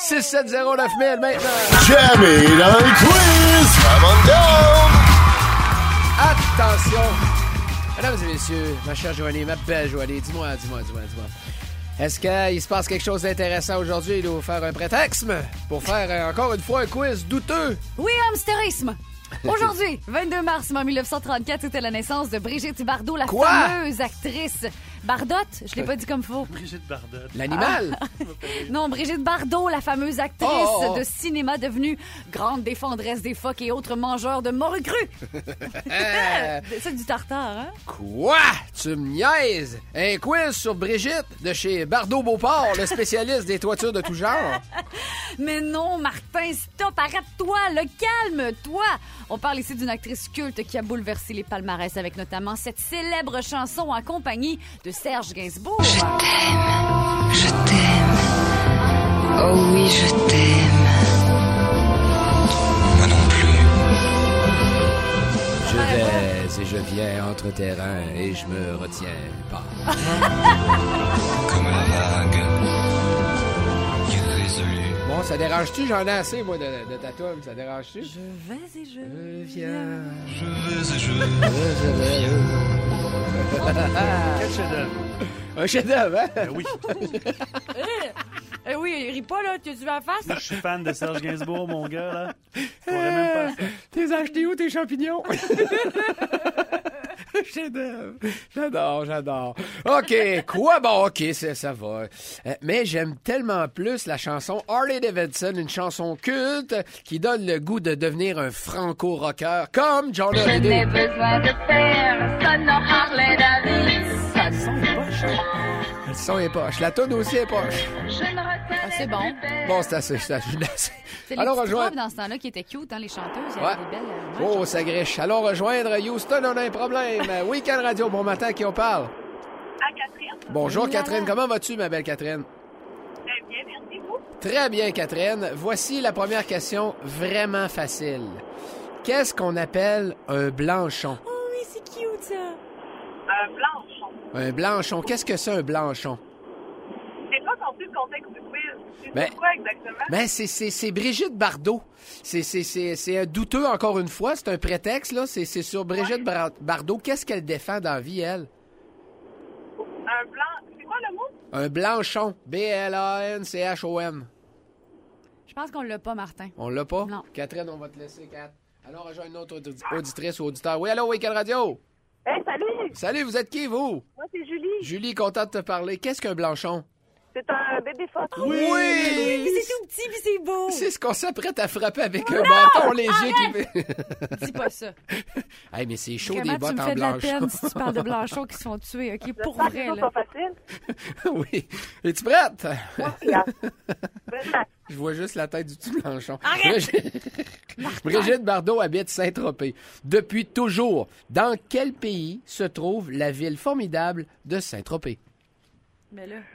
670-9000 maintenant. Jamie dans le quiz. Come on down. Attention. Mesdames et messieurs, ma chère Joanie, ma belle Joanie, dis-moi. Est-ce qu'il se passe quelque chose d'intéressant aujourd'hui? Il doit faire un prétexte pour faire encore une fois un quiz douteux. Oui, hamstérisme. Aujourd'hui, 22 mars 1934, c'était la naissance de Brigitte Bardot, la fameuse actrice. Bardotte? Je l'ai pas dit comme faux. Brigitte Bardotte. L'animal? Non, Brigitte Bardot, la fameuse actrice de cinéma devenue grande défendresse des phoques et autres mangeurs de morue crue. C'est du tartare, hein? Quoi? Tu me niaises? Un quiz sur Brigitte de chez Bardot-Beauport, le spécialiste des toitures de tout genre. Mais non, Martin, stop, arrête-toi, calme-toi. On parle ici d'une actrice culte qui a bouleversé les palmarès avec notamment cette célèbre chanson en compagnie de Serge Gainsbourg. Je t'aime, oh oui, je t'aime. Moi non plus. Je vais et je viens entre tes reins et je me retiens pas. Comme la vague. Irrésolue. Bon, ça dérange-tu? J'en ai assez, moi, de ta toune. Ça dérange-tu? Je vais et je viens. Je vais et je... Quel chef-d'œuvre. Un chef-d'œuvre, hein? Oui. oui, il rit pas, là. Tu veux la face? Moi, je suis fan de Serge Gainsbourg, mon gars, là. Je pourrais même pas ça. T'es acheté où, tes champignons? Chef-d'œuvre. J'adore. OK, quoi? Bon, OK, ça va. Mais j'aime tellement plus la chanson Harley Davidson, une chanson culte qui donne le goût de devenir un franco-rocker comme John Je Hallyday. n'ai besoin de personne, non Harley Davidson. Le son est poche. La toune aussi est poche. Je ne reconnais Ah, c'est bon. Bon, c'est assez. C'est les Alors, petites rejoins. robes dans ce temps-là qui étaient cute, hein, les chanteuses. Il y Ouais. avait des belles... Oh, ça griche. Allons rejoindre Houston, on a un problème. Week-end Radio, bon matin, à qui on parle? À Catherine. Bonjour, Catherine. Comment vas-tu, ma belle Catherine? Très bien, merci vous. Très bien, Catherine. Voici la première question vraiment facile. Qu'est-ce qu'on appelle un blanchon? Oh oui, c'est cute, ça. Un blanchon. Un blanchon, qu'est-ce que c'est un blanchon? C'est pas compris le contexte du quiz. C'est Ben- quoi exactement? Ben, c'est Brigitte Bardot. C'est un douteux, encore une fois. C'est un prétexte, là. C'est sur Brigitte Bardot. Qu'est-ce qu'elle défend dans la vie, elle? Un blanc. C'est quoi le mot? Un blanchon. B-L-A-N-C-H-O-N. Je pense qu'on l'a pas, Martin. On l'a pas? Non. Catherine, on va te laisser, Kat. Alors, rejoins une autre auditrice ou auditeur. Oui, allô, Week-end Radio? Hey, salut! Salut, vous êtes qui, vous? Moi, c'est Julie. Julie, content de te parler. Qu'est-ce qu'un blanchon? C'est un bébé photo. Oui! Puis c'est tout petit, puis c'est beau. C'est ce qu'on s'apprête à frapper avec un bâton léger qui... Dis pas ça. Hey, mais c'est chaud, Vraiment, des bottes tu me en fais de la blanchon. peine si tu parles de blanchons qui se font tuer, OK? Pour J'espère vrai, que là. c'est pas facile. Oui. Es-tu prête? Regarde. Je vois juste la tête du petit blanchon. Brigitte Bardot habite Saint-Tropez. Depuis toujours, dans quel pays se trouve la ville formidable de Saint-Tropez? Mais là...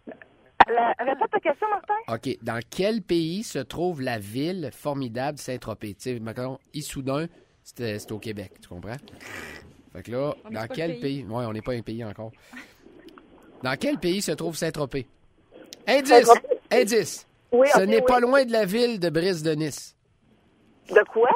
Répète ta question, Martin. OK. Dans quel pays se trouve la ville formidable de Saint-Tropez? Tu sais, maintenant, Issoudun, c'est au Québec, tu comprends? Fait que là, On est dans pas quel le pays. pays? Ouais, on n'est pas un pays encore. Dans quel pays se trouve Saint-Tropez? Indice! Saint-Tropez? Indice! Oui, Ce ok, n'est oui. pas loin de la ville de Brise de Nice. De quoi?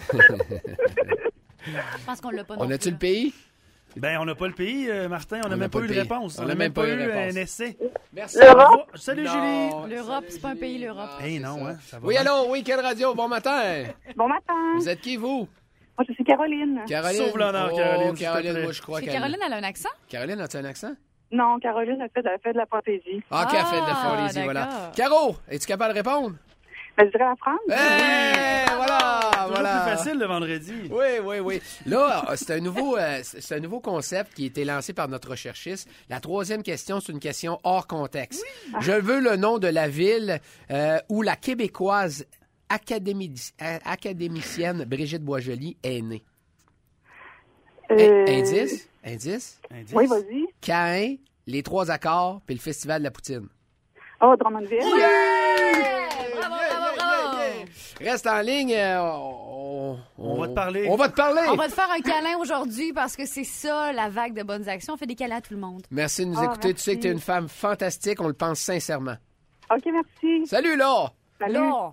Je pense qu'on l'a pas. On non a-tu plus, le pays? Ben, on n'a pas le pays, Martin. On n'a n'a même pas pas eu le de pays. réponse. On On n'a n'a même pas eu réponse. un essai. Merci. L'Europe? Salut, Non, Julie. L'Europe, salut, c'est pas un pays, Julie. l'Europe. Hey, c'est non, ça. hein, ça va Oui, bien. allô, Week-end Radio, bon matin. Bon matin. Vous êtes qui, vous? Moi, je suis Caroline. Caroline. Sauve l'honneur, Oh, Caroline, s'il te Caroline, plaît. moi, je crois C'est qu'elle... Caroline, elle a un accent? Caroline, as-tu un accent? Non, Caroline a fait de la fantaisie. Ah, OK, elle fait de la Ah, fantaisie, voilà. d'accord. Caro, es-tu capable de répondre? Ben, je dirais la France. Hey, voilà, Toujours voilà. plus facile le vendredi. Oui. Là, c'est un nouveau concept qui a été lancé par notre recherchiste. La troisième question, c'est une question hors contexte. Je veux le nom de la ville où la Québécoise académicienne Brigitte Boisjoli est née. Indice? Indice? Oui, vas-y. Caïn, les trois accords, puis le Festival de la Poutine. Oh, Drummondville. Bravo, bravo. Reste en ligne. On va te parler. On va te parler. On va te faire un câlin aujourd'hui parce que c'est ça, la vague de bonnes actions. On fait des câlins à tout le monde. Merci de nous Ah, écouter. Tu sais que merci. tu es une femme fantastique. On le pense sincèrement. OK, merci. Salut, là! Salut. Non.